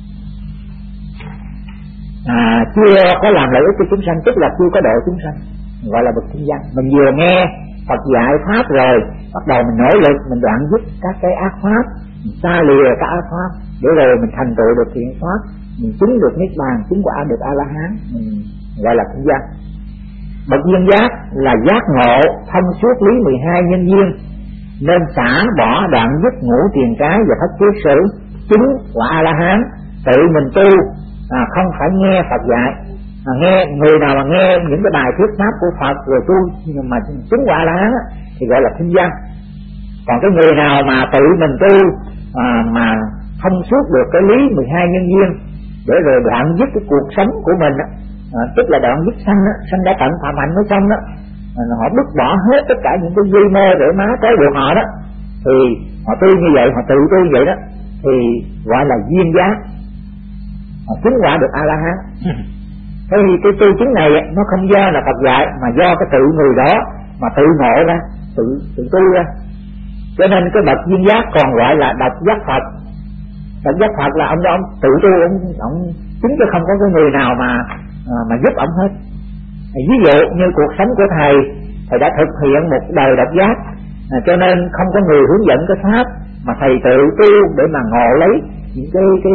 Chưa có làm lợi ích cho chúng sanh, tức là chưa có độ chúng sanh, gọi là bậc sinh văn. Mình vừa nghe Phật dạy pháp rồi bắt đầu mình nỗ lực mình đoạn dứt các cái ác pháp, mình xa lìa các ác pháp để rồi mình thành tựu được thiện pháp, mình chứng được niết bàn, chứng quả được A-la-hán, mình gọi là sinh văn. Bậc duyên giác là giác ngộ thông suốt lý 12 nhân duyên, nên xả bỏ đoạn dứt ngũ tiền cái và thất kiết sử, chứng quả A-la-hán, tự mình tu, không phải nghe Phật dạy. Nghe người nào mà nghe những cái bài thuyết pháp của Phật rồi tu nhưng mà chứng quả A-la-hán thì gọi là sinh văn. Còn cái người nào mà tự mình tu mà thông suốt được cái lý 12 nhân duyên để rồi đoạn dứt cái cuộc sống của mình, tức là đoạn dứt sanh đã tận phạm hạnh mới xong đó, họ bứt bỏ hết tất cả những cái dây mê để má tới buộc họ đó, thì họ tu như vậy, họ tự tu như vậy đó, thì gọi là duyên giác, họ chứng quả được A-la-hán. Thế thì cái tu chứng này nó không do là Phật dạy mà do cái tự người đó mà tự ngộ ra, tự tu ra. Cho nên cái bậc duyên giác còn gọi là độc giác Phật. Độc giác Phật là ông tự tu, ông chứng cho không có cái người nào mà giúp ông hết. Ví dụ như cuộc sống của thầy đã thực hiện một đời độc giác, cho nên không có người hướng dẫn cái pháp mà thầy tự tu để mà ngộ lấy những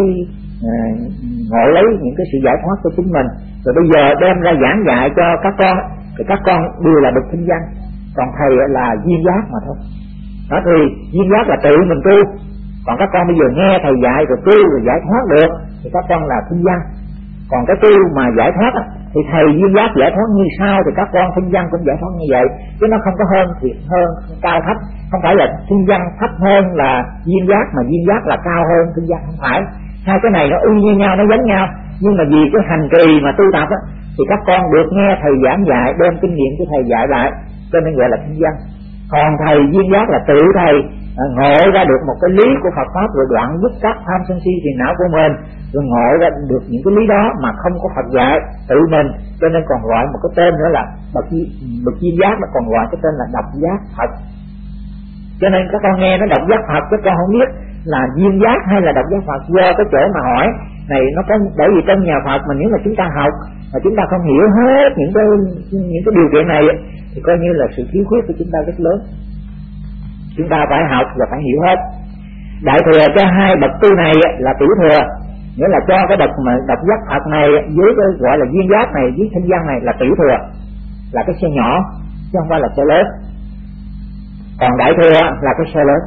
ngộ lấy những cái sự giải thoát của chính mình, rồi bây giờ đem ra giảng dạy cho các con, thì các con đều là bậc sinh văn, còn thầy là duyên giác mà thôi. Đó thì duyên giác là tự mình tu, còn các con bây giờ nghe thầy dạy rồi tu rồi giải thoát được thì các con là sinh văn. Còn cái tu mà giải thoát thì thầy duyên giác giải thoát như sao thì các con sinh văn cũng giải thoát như vậy, chứ nó không có hơn thiệt hơn cao thấp, không phải là sinh văn thấp hơn là duyên giác mà duyên giác là cao hơn sinh văn, không phải. Hai cái này nó y như nhau, nó giống nhau, nhưng mà vì cái hành trì mà tu tập thì các con được nghe thầy giảng dạy, đem kinh nghiệm của thầy dạy lại, cho nên gọi là sinh văn. Còn thầy duyên giác là tự thầy ngộ ra được một cái lý của Phật pháp rồi đoạn dứt các tham sân si phiền não của mình, rồi ngộ ra được những cái lý đó mà không có Phật dạy, tự mình, cho nên còn gọi một cái tên nữa là bậc duyên giác, nó còn gọi cái tên là độc giác Phật. Cho nên các con nghe nó độc giác Phật, các con không biết là duyên giác hay là độc giác Phật, do cái chỗ mà hỏi này nó có, bởi vì trong nhà Phật mà nếu mà chúng ta học mà chúng ta không hiểu hết những cái điều kiện này thì coi như là sự thiếu khuyết của chúng ta rất lớn. Chúng ta phải học và phải hiểu hết. Đại thừa cho hai bậc tu này là tiểu thừa, nghĩa là cho cái bậc mà độc giác Phật này dưới cái gọi là duyên giác này, dưới sinh văn này là tiểu thừa, là cái xe nhỏ chứ không phải là xe lớn. Còn đại thừa là cái xe lớn.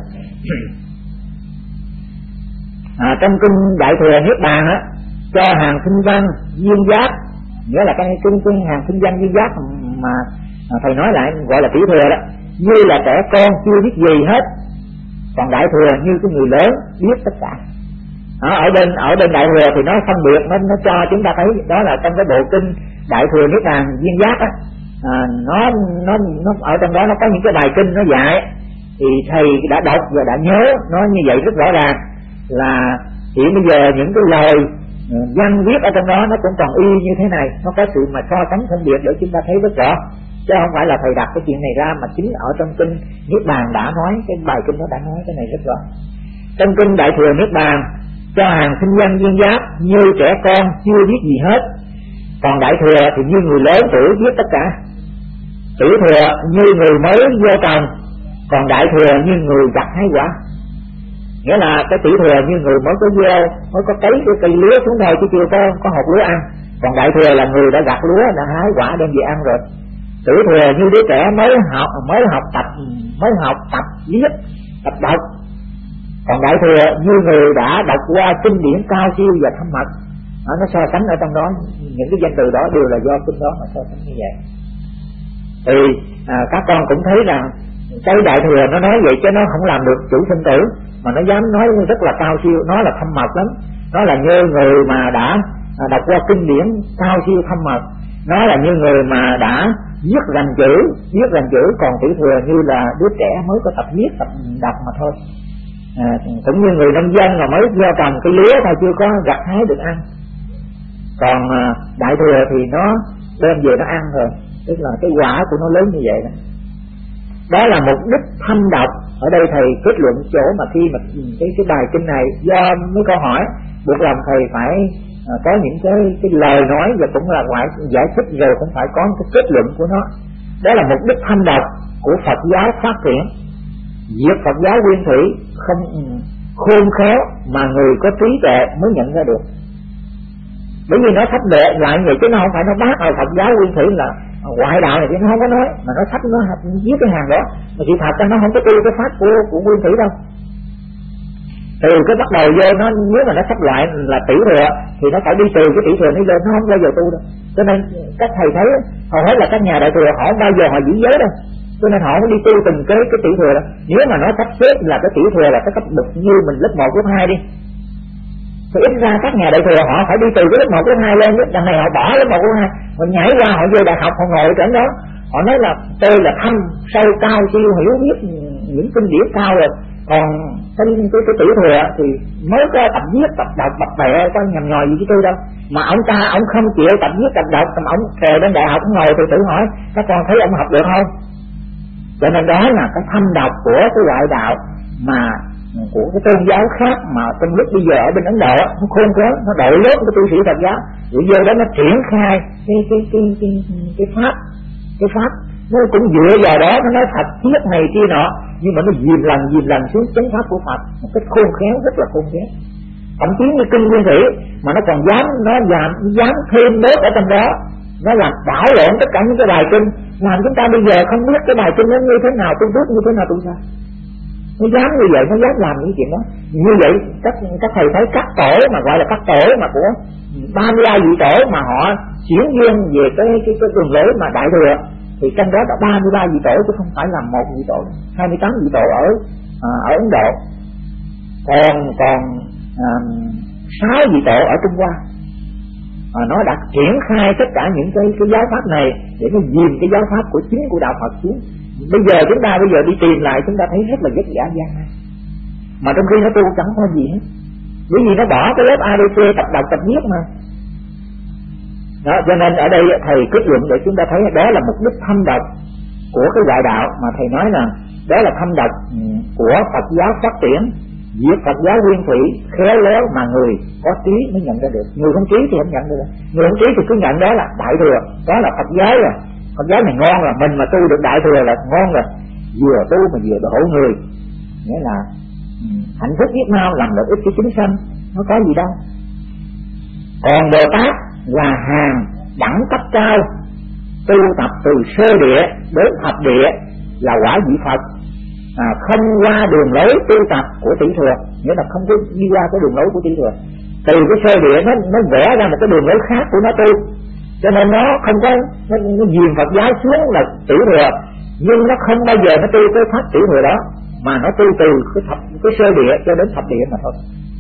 Trong kinh Đại Thừa Niết Bàn cho hàng sinh văn duyên giác, nghĩa là cái hàng sinh văn duyên giác mà thầy nói lại gọi là tiểu thừa đó, như là trẻ con chưa biết gì hết. Còn đại thừa như cái người lớn biết tất cả. Ở bên đại thừa thì nó phân biệt, nó cho chúng ta thấy đó là trong cái bộ kinh Đại Thừa Niết Bàn duyên giác nó ở trong đó nó có những cái bài kinh nó dạy, thì thầy đã đọc và đã nhớ nó như vậy rất rõ ràng, là hiện bây giờ những cái lời văn viết ở trong đó nó cũng còn y như thế này, nó có sự mà so sánh phân biệt để chúng ta thấy rất rõ, chứ không phải là thầy đặt cái chuyện này ra, mà chính ở trong kinh Niết Bàn đã nói, cái bài kinh nó đã nói cái này rất rõ. Trong kinh Đại Thừa Niết Bàn cho hàng sinh văn duyên giác như trẻ con chưa biết gì hết, còn đại thừa thì như người lớn tuổi biết tất cả. Tiểu thừa như người mới vô trần, còn đại thừa như người gặt hái quả. Nghĩa là cái tiểu thừa như người mới có cấy cái cây lúa xuống thôi chứ chưa có hột lúa ăn, còn đại thừa là người đã gặt lúa, đã hái quả đem về ăn rồi. Tiểu thừa như đứa trẻ mới học tập viết, tập đọc, còn đại thừa như người đã đọc qua kinh điển cao siêu và thâm mật. Nó so sánh ở trong đó, những cái danh từ đó đều là do kinh đó mà so sánh như vậy. Thì các con cũng thấy rằng cái Đại Thừa nó nói vậy chứ nó không làm được chủ sinh tử, mà nó dám nói rất là cao siêu, nó là thâm mật lắm. Nó là như người mà đã đọc qua kinh điển cao siêu thâm mật, nó là như người mà đã viết rành chữ, còn Tiểu Thừa như là đứa trẻ mới có tập viết tập đọc mà thôi. Cũng như người nông dân mà mới gieo trồng cái lúa thôi, chưa có gặt hái được ăn. Còn Đại Thừa thì nó đem về nó ăn rồi, tức là cái quả của nó lớn như vậy đó. Đó là mục đích thâm độc. Ở đây thầy kết luận chỗ mà khi mà cái bài kinh này do mấy câu hỏi buộc lòng thầy phải có những cái lời nói và cũng là ngoại giải thích rồi cũng phải có cái kết luận của nó. Đó là mục đích thâm độc của Phật giáo phát triển. Việc Phật giáo nguyên thủy không khôn khéo mà người có trí tuệ mới nhận ra được. Bởi vì nó thách đệ lại vậy chứ nó không phải nó bác ở Phật giáo nguyên thủy là ngoại đạo này chứ nó không có nói, mà nó thách nó viết cái hàng đó, mà chị thật ra nó không có tu cái pháp của nguyên thủy đâu. Từ cái bắt đầu vô nó, nếu mà nó sắp lại là Tiểu Thừa thì nó phải đi từ cái Tiểu Thừa nó lên, nó không bao giờ tu đâu. Cho nên các thầy thấy hầu hết là các nhà Đại Thừa họ không bao giờ họ giữ giới đâu, cho nên họ không đi tu từng cái Tiểu Thừa đó. Nếu mà nó sắp xếp là cái Tiểu Thừa là cái cấp bậc như mình lớp 1 lớp 2 đi, thì ít ra các nhà Đại Thừa họ phải đi từ cái lớp 1 lớp 2 lên, đằng này họ bỏ lớp 1 lớp 2 họ nhảy qua họ vô đại học họ ngồi ở đó, họ nói là tôi là thâm sâu cao siêu hiểu biết những kinh điển cao rồi. Còn cái Tiểu Thừa thì mới có tập viết tập đọc bập bẹ có nhầm nhòi gì với tôi đâu, mà ông ta ông không chịu tập viết tập đọc, mà ông kề đến đại học ngồi thì tự hỏi các con thấy ông học được không? Cho nên đó là cái thâm độc của cái ngoại đạo mà của cái tôn giáo khác mà trong lúc bây giờ ở bên Ấn Độ nó khôn khéo, nó đội lớp cái tu sĩ Phật giáo để vô đó nó triển khai cái pháp nó cũng dựa vào đó, nó nói Phật thiết này kia nọ, nhưng mà nó dìm lần xuống chánh pháp của Phật một cách khôn khéo, rất là khôn khéo. Thậm chí như kinh Nguyên Thủy mà nó còn dám thêm bớt ở trong đó, nó làm đảo lộn tất cả những cái bài kinh, làm chúng ta bây giờ không biết cái bài kinh nó như thế nào, tu biết như thế nào tu sao. Nó dám như vậy, nó dám làm những chuyện đó. Như vậy các thầy thấy các tổ mà gọi là các tổ mà của 33 vị tổ mà họ chuyển duyên về cái đường lối mà Đại Thừa, thì trong đó đã 33 vị tổ chứ không phải là một vị tổ, 28 vị tổ ở Ấn Độ, còn 6 vị tổ ở Trung Hoa. Nó đã triển khai tất cả những cái giáo pháp này để nó dìm cái giáo pháp của chính của đạo Phật xuống. Bây giờ chúng ta đi tìm lại chúng ta thấy rất là vất vả gian nan, mà trong khi nó tu chẳng có gì hết, bởi vì nó bỏ cái lớp ABC tập đọc tập viết mà. Đó, cho nên ở đây thầy kết luận để chúng ta thấy đó là mục đích thâm độc của cái ngoại đạo, mà thầy nói là đó là thâm độc của Phật giáo phát triển. Việc Phật giáo nguyên thủy khéo léo mà người có trí mới nhận ra được, người không trí thì không nhận được. Người không trí thì cứ nhận đó là Đại Thừa, đó là Phật giáo rồi. Phật giáo này ngon rồi, mình mà tu được Đại Thừa là ngon rồi, vừa tu mà vừa độ người, nghĩa là hạnh phúc biết mau, làm lợi ích cho chúng sanh, nó có gì đâu. Còn Bồ Tát là hàng đẳng cấp cao, tu tập từ sơ địa đến thập địa là quả vị Phật, không qua đường lối tu tập của Tiểu Thừa, nghĩa là không có đi qua cái đường lối của Tiểu Thừa. Từ cái sơ địa nó vẽ ra một cái đường lối khác của nó tu, cho nên nó không có nó dìm Phật giáo xuống là Tiểu Thừa, nhưng nó không bao giờ nó tu cái pháp Tiểu Thừa đó, mà nó tu từ cái sơ địa cho đến thập địa mà thôi.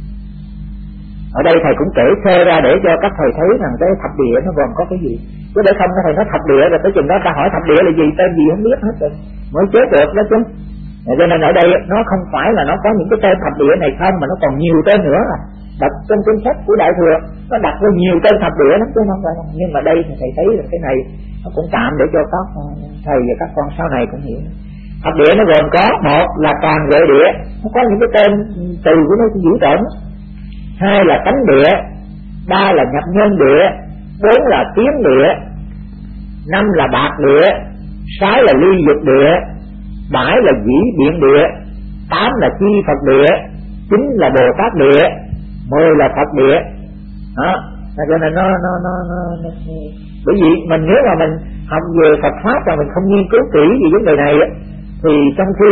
Ở đây thầy cũng kể sơ ra để cho các thầy thấy rằng cái thập địa nó gồm có cái gì, chứ để không thầy nói thập địa rồi tới chừng đó ta hỏi thập địa là gì, tên gì không biết hết rồi mới chết được đó chứ. Cho nên ở đây nó không phải là nó có những cái tên thập địa này không, mà nó còn nhiều tên nữa. Đọc trong kinh sách của Đại Thừa nó đặt ra nhiều tên thập địa lắm chứ không phải. Nhưng mà đây thì thầy thấy là cái này nó cũng tạm để cho các thầy và các con sau này cũng hiểu. Thập địa nó gồm có một là toàn huệ địa, nó có những cái tên từ của nó dữ tợn. Hai là cánh địa, ba là nhập nhân địa, bốn là tiến địa, năm là bạc địa, sáu là ly dục địa, 7 là dĩ biện địa, 8 là chi Phật địa, 9 là Bồ Tát địa, 10 là Phật địa. Đó, cho nên nó bởi vì mình nếu mà mình học về Phật pháp mà mình không nghiên cứu kỹ về vấn đề này thì trong khi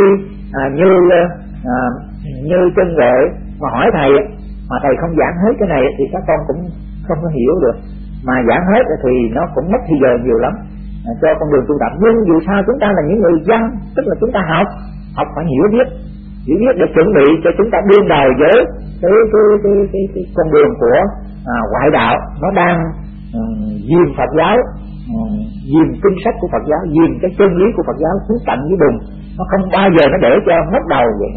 như chân vệ mà hỏi thầy mà thầy không giảng hết cái này thì các con cũng không có hiểu được, mà giảng hết thì nó cũng mất thời giờ nhiều lắm. cho con đường tu tập. Nhưng dù sao chúng ta là những người dân, tức là chúng ta học phải hiểu biết để chuẩn bị cho chúng ta đương đầu với cái con đường của ngoại đạo. Nó đang diêm Phật giáo, diêm kinh sách của Phật giáo, diêm cái chân lý của Phật giáo xuống tận dưới bùn. Nó không bao giờ nó để cho mất đầu vậy.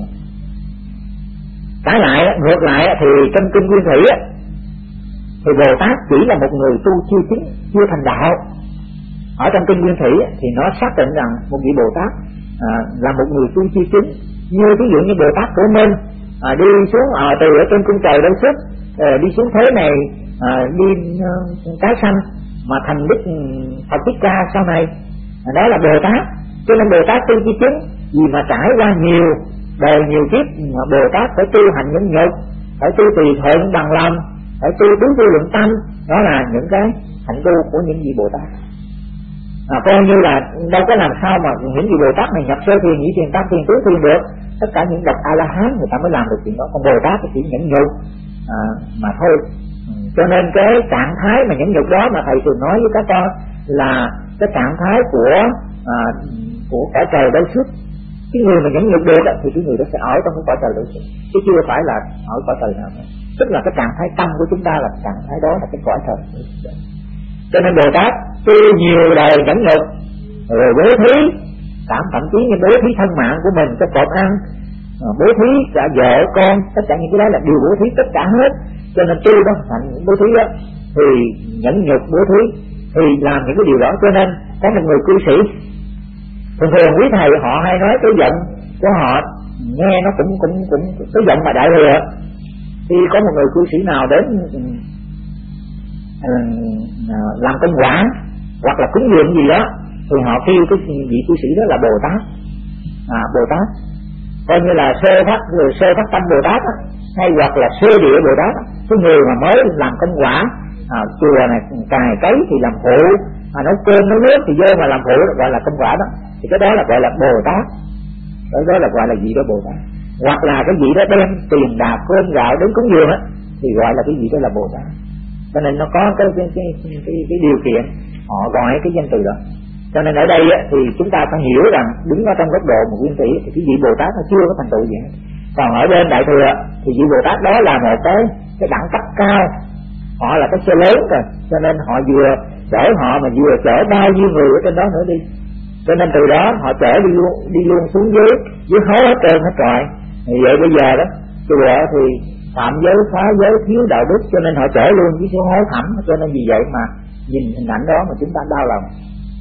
Trái lại, ngược lại thì trong kinh Nguyên Thủy thì Bồ Tát chỉ là một người tu chưa chính, chưa thành đạo. Ở trong kinh Nguyên Thủy thì nó xác định rằng một vị Bồ Tát là một người tu chưa chính. Như ví dụ như Bồ Tát Của Minh đi xuống từ ở trên cung trời đâu xuất, đi xuống thế này, đi tái sanh mà thành Đức Phật Thích Ca sau này, đó là Bồ Tát. Cho nên Bồ Tát tu chi chứng vì mà trải qua nhiều đời nhiều kiếp mà Bồ Tát phải tu hành nhẫn nhục, phải tu tùy thuận bằng lòng, phải tu tứ vô lượng tâm. Đó là những cái hạnh tu của những vị Bồ Tát. Coi như là đâu có làm sao mà những vị Bồ Tát này nhập sơ thiền, nhị thiền, tam thiền, tứ thiền được. Tất cả những bậc A La Hán người ta mới làm được chuyện đó. Còn Bồ Tát thì chỉ nhẫn nhục mà thôi. Cho nên cái trạng thái mà nhẫn nhục đó mà thầy thường nói với các con là cái trạng thái của cõi trời đâu xuất. Cái người mà nhẫn nhục được thì cái người đó sẽ ở trong cái cõi trời đâu xuất, chứ chưa phải là ở cõi trời nào nữa. Tức là cái trạng thái tâm của chúng ta là trạng thái đó là cái cõi trời. Cho nên Bồ Tát tu nhiều đời nhẫn nhục rồi bố thí, thậm chí như bố thí thân mạng của mình cho cọp ăn, bố thí cả vợ con, tất cả những cái đó là đều bố thí tất cả hết. Cho nên tu đó thành những bố thí đó thì nhẫn nhục bố thí thì làm những cái điều đó. Cho nên có một người cư sĩ, thường thường quý thầy họ hay nói cái giọng của họ nghe nó cũng cái giọng mà đại thừa. Thì có một người cư sĩ nào đến làm công quả hoặc là cúng dường gì đó thì họ kêu cái vị cư sĩ đó là Bồ Tát. Bồ Tát coi như là sơ phát tâm Bồ Tát hay hoặc là sơ địa Bồ Tát. Cái người mà mới làm công quả chùa này cài cấy thì làm phụ, nấu cơm nấu nước thì vô mà làm phụ gọi là công quả đó. Thì cái đó là gọi là Bồ Tát. Đó là gọi là vị đó Bồ Tát. Hoặc là cái vị đó đem tiền bạc cơm gạo đến cúng dường thì gọi là cái vị đó là Bồ Tát. Cho nên nó có cái điều kiện họ gọi cái danh từ đó. Cho nên ở đây thì chúng ta phải hiểu rằng đứng ở trong góc độ một nguyên thủy thì cái vị Bồ Tát nó chưa có thành tựu gì hết. Còn ở bên đại thừa thì vị Bồ Tát đó là một cái đẳng cấp cao, họ là cái xe lớn rồi, cho nên họ vừa chở họ mà vừa chở bao nhiêu người ở trên đó nữa đi. Cho nên từ đó họ chở đi luôn xuống dưới hố hết trơn hết trọi. Vậy bây giờ đó chùa thì phạm giới, phá giới, thiếu đạo đức, cho nên họ chở luôn với số hố thẳm. Cho nên vì vậy mà nhìn hình ảnh đó mà chúng ta đau lòng.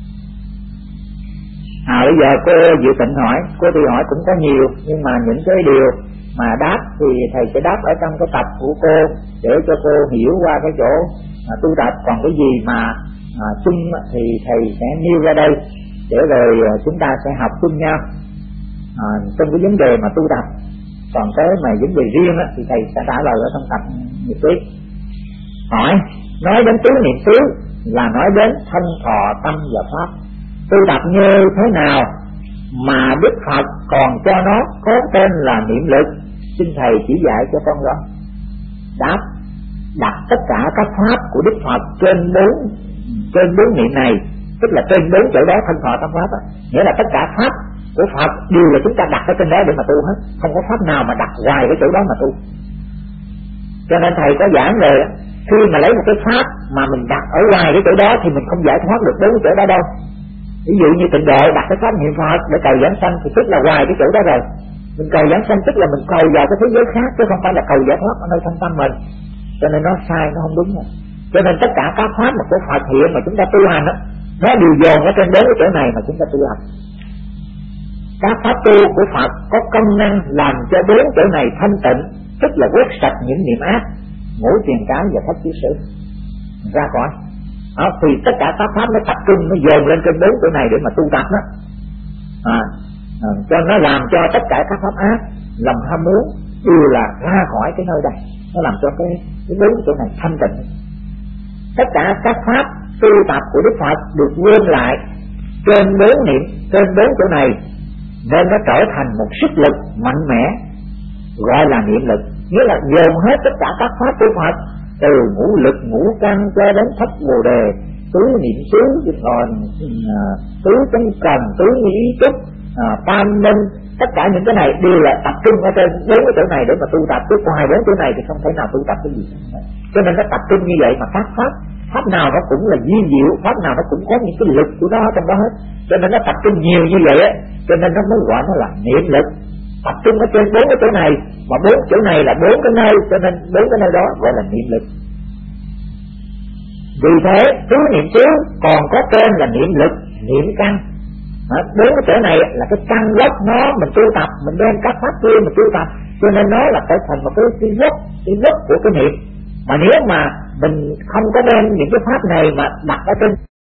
Bây giờ cô Diệu Tịnh hỏi, cô thì hỏi cũng có nhiều, nhưng mà những cái điều mà đáp thì thầy sẽ đáp ở trong cái tập của cô để cho cô hiểu qua cái chỗ tu tập. Còn cái gì mà chung thì thầy sẽ nêu ra đây để rồi chúng ta sẽ học chung nhau trong cái vấn đề mà tu tập. Còn cái mà vấn đề riêng thì thầy sẽ trả lời ở trong tập nghiệp tiếp. Hỏi, nói đến tứ niệm xứ là nói đến thân thọ tâm và pháp. Tu tập như thế nào mà Đức Phật còn cho nó có tên là niệm lực? Xin thầy chỉ dạy cho con rõ. Đáp, đặt tất cả các pháp của Đức Phật trên bốn niệm này, tức là trên 4 chỗ đó, thân thọ tâm pháp nghĩa là tất cả pháp của Phật đều là chúng ta đặt ở trên đó để mà tu hết, không có pháp nào mà đặt hoài cái chỗ đó mà tu. Cho nên thầy có giảng về khi mà lấy một cái pháp mà mình đặt ở ngoài cái chỗ đó thì mình không giải thoát được đến cái chỗ đó đâu. Ví dụ như tịnh độ đặt cái pháp niệm Phật để cầu giảng sanh thì tức là ngoài cái chỗ đó rồi. Mình cầu giảng sanh tức là mình cầu vào cái thế giới khác chứ không phải là cầu giải thoát ở nơi thân tâm mình. Cho nên nó sai, nó không đúng. Cho nên tất cả các pháp mà của Phật hiện mà chúng ta tu hành nó đều dồn ở trên 4 cái chỗ này mà chúng ta tu hành. Các pháp tu của Phật có công năng làm cho 4 chỗ này thanh tịnh, tức là quét sạch những niệm ác, ngũ tiền cái và pháp chư sự ra khỏi. Thì tất cả các pháp nó tập trung, nó dồn lên trên 4 chỗ này để mà tu tập đó. Cho nó làm cho tất cả các pháp ác, lòng ham muốn đều là ra khỏi cái nơi đây. Nó làm cho cái 4 chỗ này thanh tịnh. Tất cả các pháp tu tập của Đức Phật được gom lại trên 4 niệm, trên 4 chỗ này, nên nó trở thành một sức lực mạnh mẽ gọi là niệm lực. Nghĩa là dồn hết tất cả các pháp của Phật từ ngũ lực, ngũ căn cho đến thất bồ đề, tứ niệm xứ, còn tứ chánh cần, tứ ý túc, tam minh, tất cả những cái này đều là tập trung ở trên 4 cái chỗ này để mà tu tập, chứ ngoài 4 chỗ này thì không thể nào tu tập cái gì. Cho nên nó tập trung như vậy, mà các pháp nào nó cũng là vi diệu, pháp nào nó cũng có những cái lực của nó trong đó hết, cho nên nó tập trung nhiều như vậy á, cho nên nó mới gọi nó là niệm lực. Tập trung ở trên 4 cái chỗ này, mà 4 chỗ này là 4 cái nơi, cho nên 4 cái nơi đó gọi là niệm lực. Vì thế tứ niệm xứ còn có tên là niệm lực, niệm căn. 4 cái chỗ này là cái căn gốc nó mình tu tập, mình đem các pháp kia mình tu tập, cho nên nó là phải thành một cái gốc của cái niệm. Mà nếu mà mình không có đem những cái pháp này mà đặt ở trên